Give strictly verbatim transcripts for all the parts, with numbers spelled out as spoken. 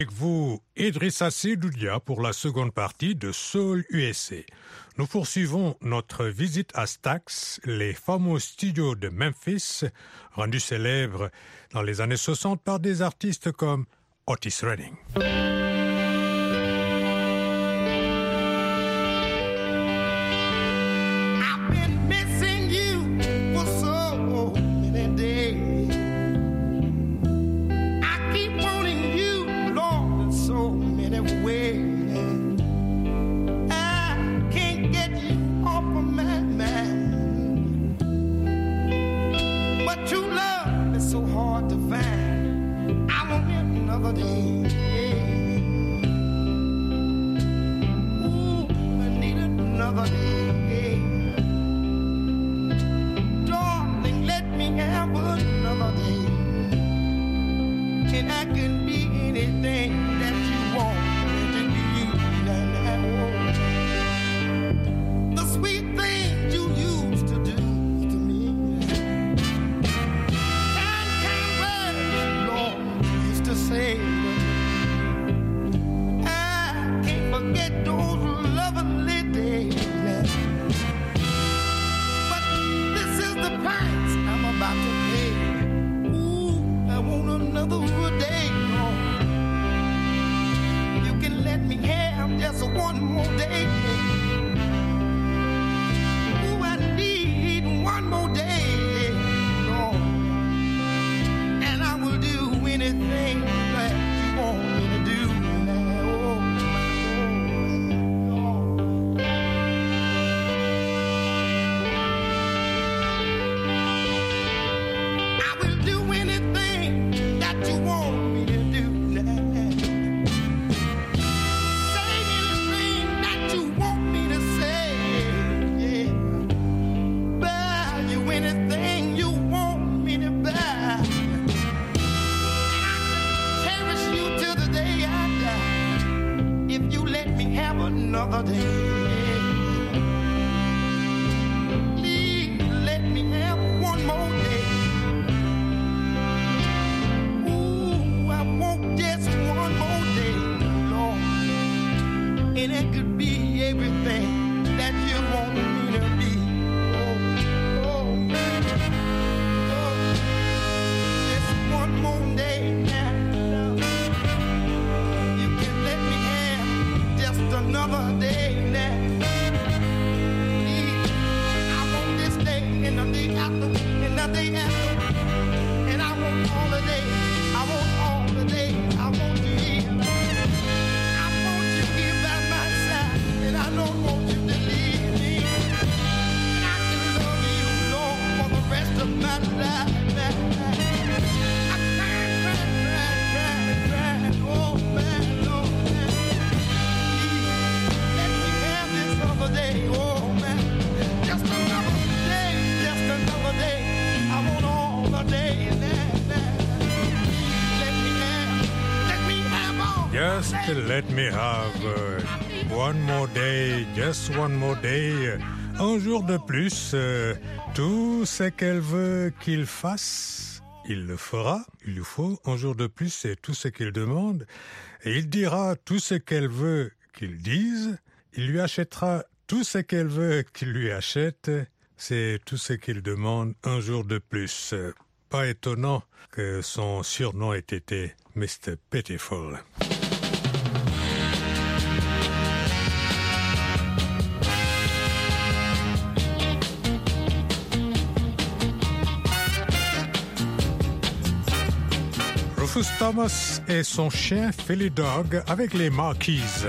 Avec vous, Idrissa Seydoudia pour la seconde partie de Soul U S A. Nous poursuivons notre visite à Stax, les fameux studios de Memphis, rendus célèbres dans les années soixante par des artistes comme Otis Redding. Just let me have uh, one more day, just one more day. Un jour de plus, euh, tout ce qu'elle veut qu'il fasse, il le fera. Il lui faut un jour de plus, c'est tout ce qu'il demande. Et il dira tout ce qu'elle veut qu'il dise. Il lui achètera tout ce qu'elle veut qu'il lui achète. C'est tout ce qu'il demande un jour de plus. Pas étonnant que son surnom ait été mister Pitiful. Rufus Thomas et son chien Philly Dog avec les Marquises.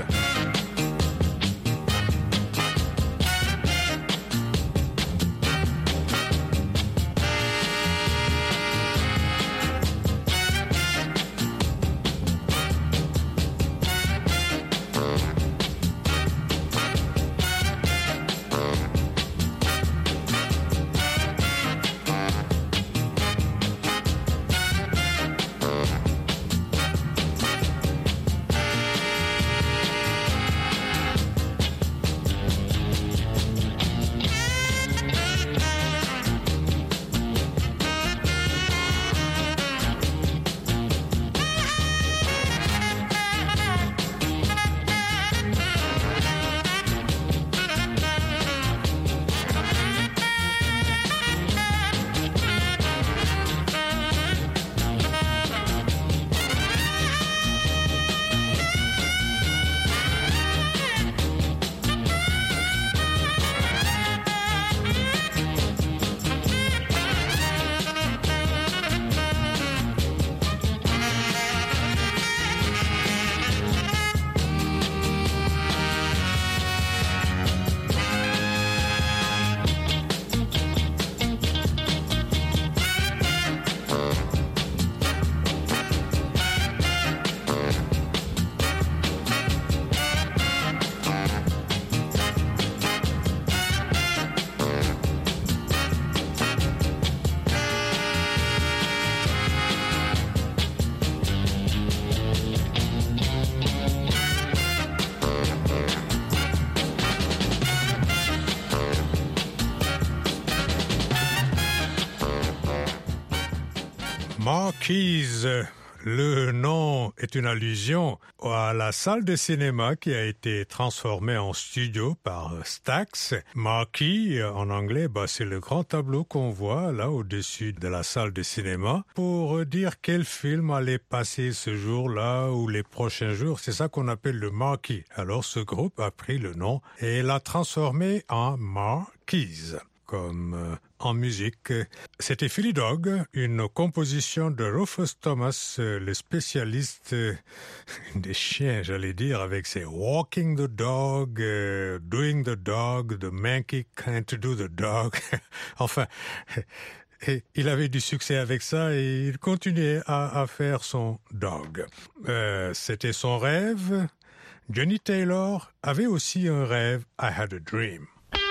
Marquise, le nom est une allusion à la salle de cinéma qui a été transformée en studio par Stax. Marquee, en anglais, bah, c'est le grand tableau qu'on voit là au-dessus de la salle de cinéma pour dire quel film allait passer ce jour-là ou les prochains jours. C'est ça qu'on appelle le marquee. Alors ce groupe a pris le nom et l'a transformé en Marquise. Comme euh, en musique. C'était Philly Dog, une composition de Rufus Thomas, euh, le spécialiste euh, des chiens, j'allais dire, avec ses Walking the Dog, euh, Doing the Dog, The Monkey Can't Do the Dog. Enfin, et il avait du succès avec ça et il continuait à, à faire son dog. Euh, c'était son rêve. Johnny Taylor avait aussi un rêve, I Had a Dream.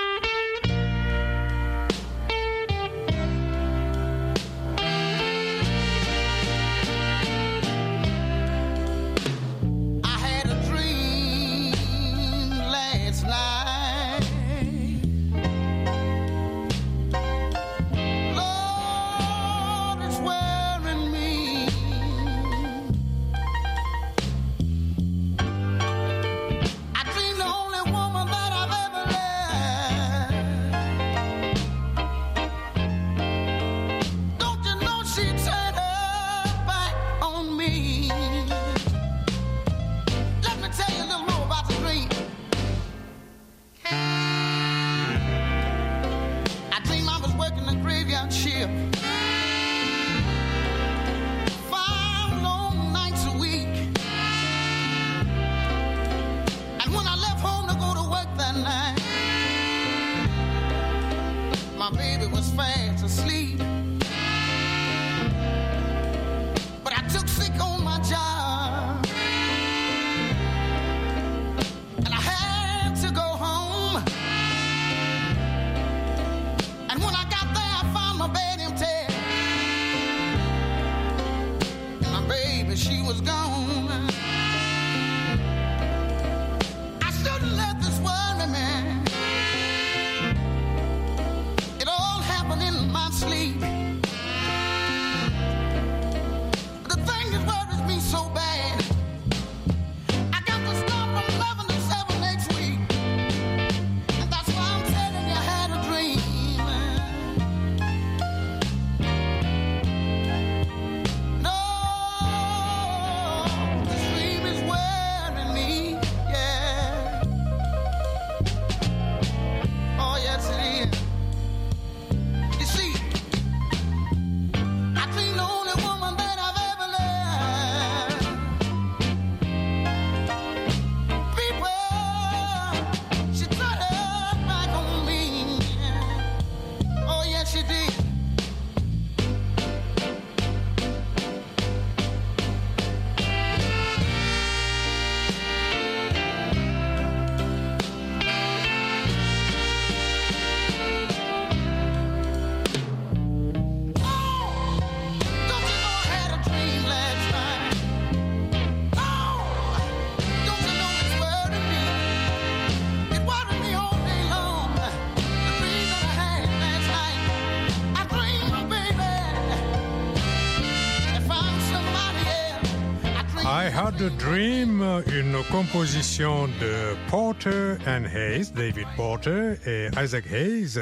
I Had a Dream, une composition de Porter and Hayes, David Porter et Isaac Hayes.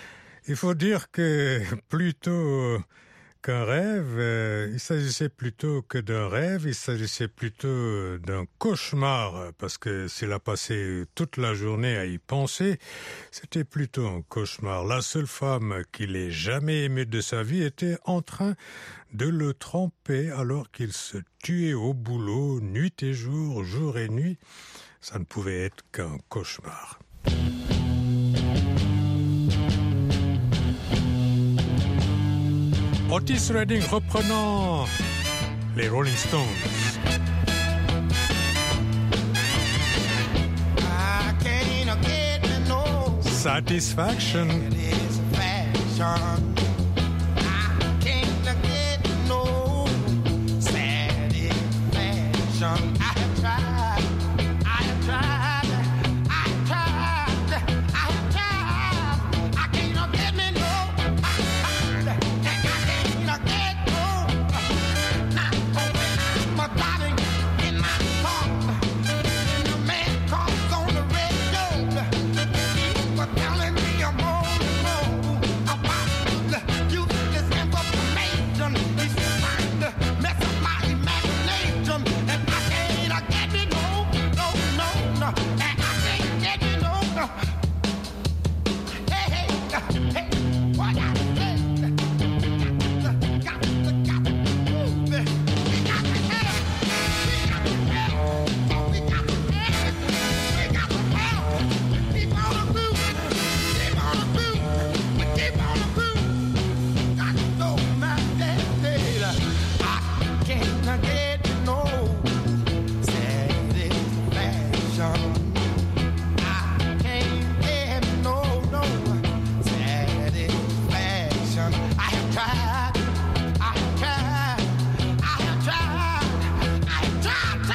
Il faut dire que plutôt qu'un rêve, euh, il s'agissait plutôt que d'un rêve, il s'agissait plutôt d'un cauchemar, parce que s'il a passé toute la journée à y penser, c'était plutôt un cauchemar. La seule femme qu'il ait jamais aimée de sa vie était en train de le tromper alors qu'il se tuait au boulot, nuit et jour, jour et nuit. Ça ne pouvait être qu'un cauchemar. Otis Redding reprenant les Rolling Stones. I can't get no Satisfaction. satisfaction. I can't get no satisfaction. I have tried, I have tried, I have tried, I have tried. I can't get me no, I can't get no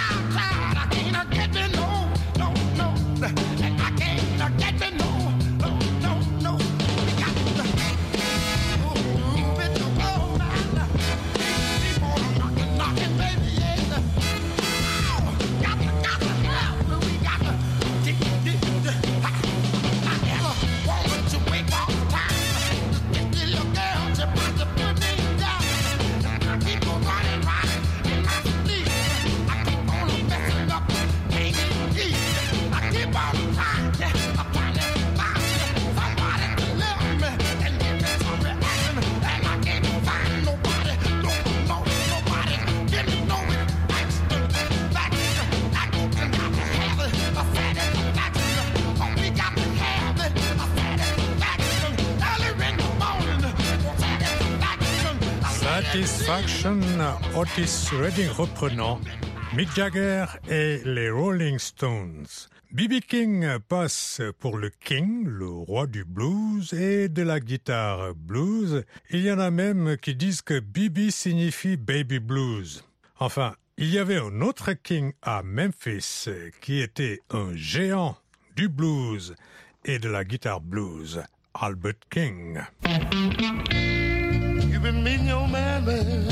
Satisfaction, Otis Redding reprenant, Mick Jagger et les Rolling Stones. B B King passe pour le King, le roi du blues et de la guitare blues. Il y en a même qui disent que B B signifie baby blues. Enfin, il y avait un autre King à Memphis qui était un géant du blues et de la guitare blues, Albert King. You've been meeting your man, man,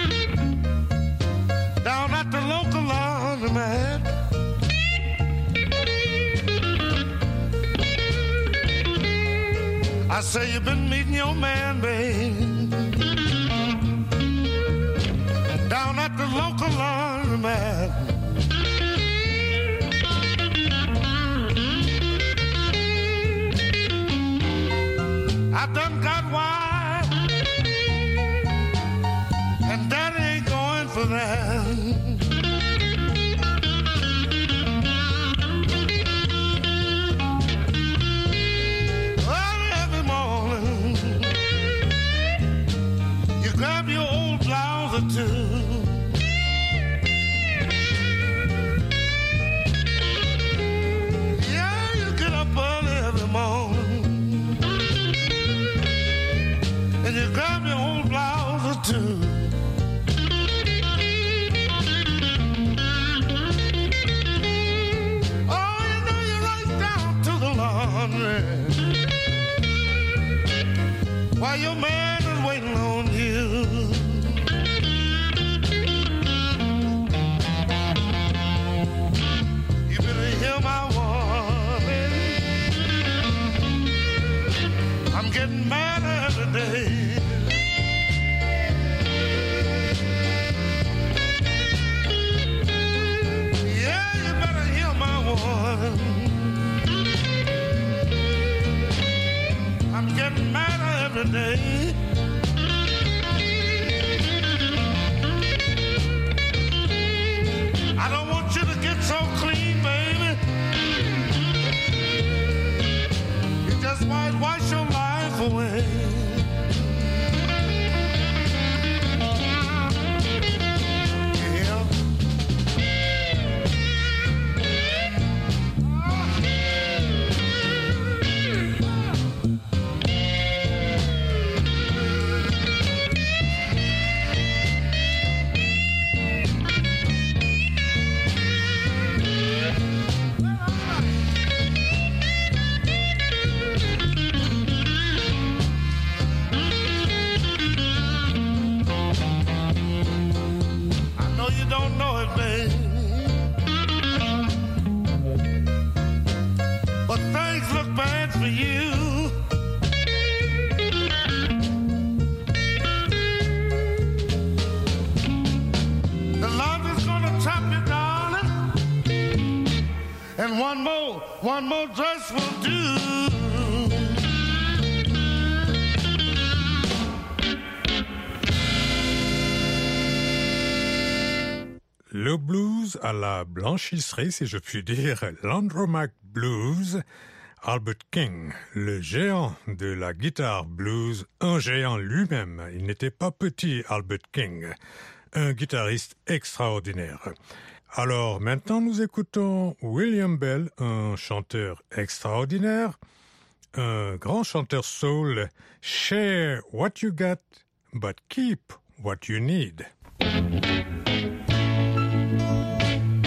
down at the local laundromat. I say you've been meeting your man, babe, down at the local laundromat. I done got wide, and daddy ain't going for that. Early every morning, you grab your old blouse or two. Yeah, you get up early every morning, and you grab your old blouse or two. Oh, you know you're right down to the laundry while your man is waiting on you. You better hear my warning. I'm getting mad every day. I'm getting madder every day. I don't want you to get so clean, baby. You just might wash your life away. One more, one more dress will do. Le blues à la blanchisserie, si je puis dire, l'Andromaque Blues, Albert King, le géant de la guitare blues, un géant lui-même. Il n'était pas petit, Albert King, un guitariste extraordinaire. Alors maintenant nous écoutons William Bell, un chanteur extraordinaire, un grand chanteur soul. Share what you got, but keep what you need.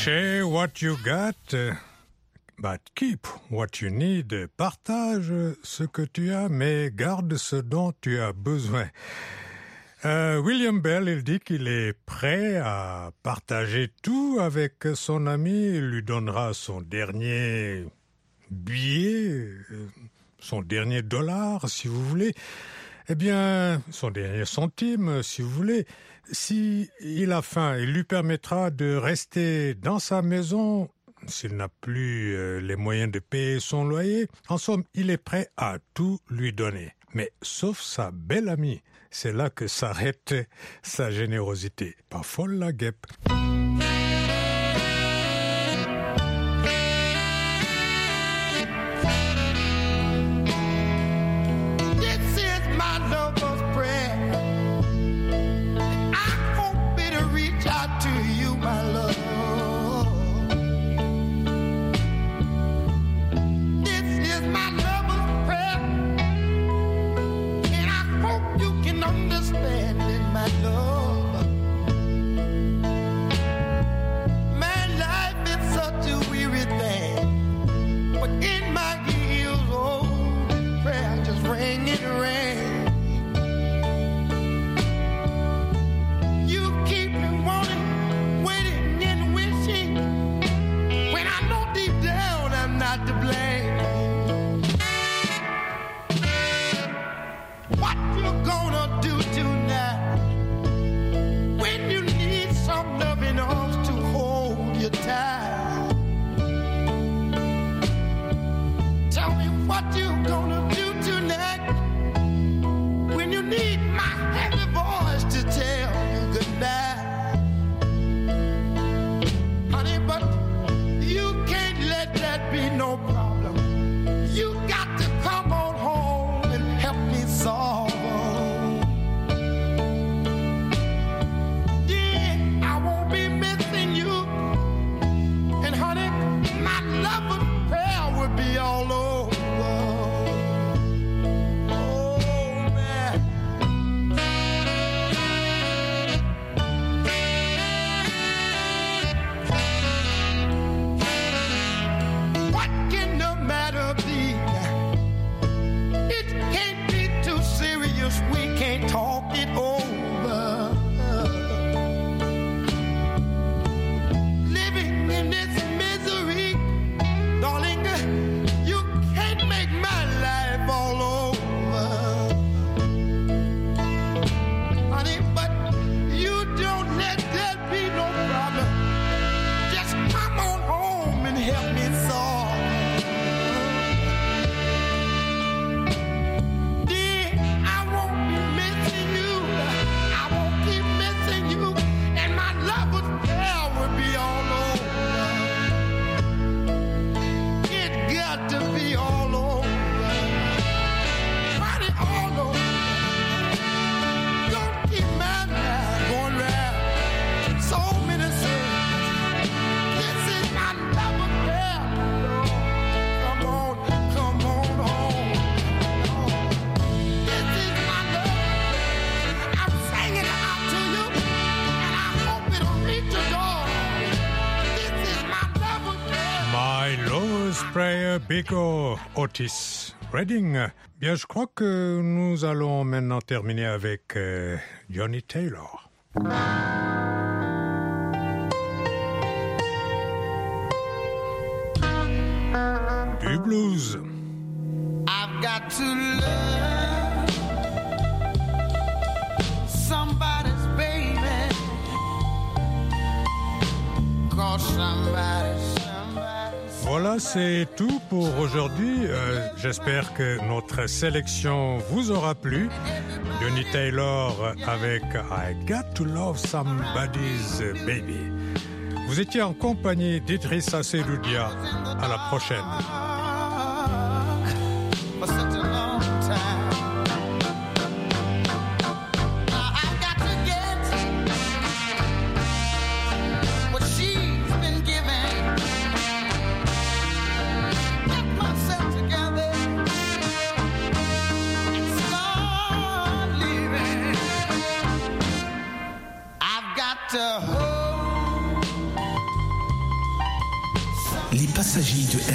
Share what you got, but keep what you need. Partage ce que tu as, mais garde ce dont tu as besoin. Euh, William Bell, il dit qu'il est prêt à partager tout avec son ami. Il lui donnera son dernier billet, son dernier dollar, si vous voulez. Eh bien, son dernier centime, si vous voulez. Si il a faim, il lui permettra de rester dans sa maison s'il n'a plus euh, les moyens de payer son loyer. En somme, il est prêt à tout lui donner. Mais sauf sa belle amie. C'est là que s'arrête sa générosité. Pas folle la guêpe. Biko Otis Redding. Bien, je crois que nous allons maintenant terminer avec euh, Johnny Taylor. Du blues. I've got to love somebody's baby, 'cause somebody's Voilà, c'est tout pour aujourd'hui. Euh, j'espère que notre sélection vous aura plu. Johnny Taylor avec I Got to Love Somebody's Baby. Vous étiez en compagnie d'Idrissa Seloudia. À la prochaine.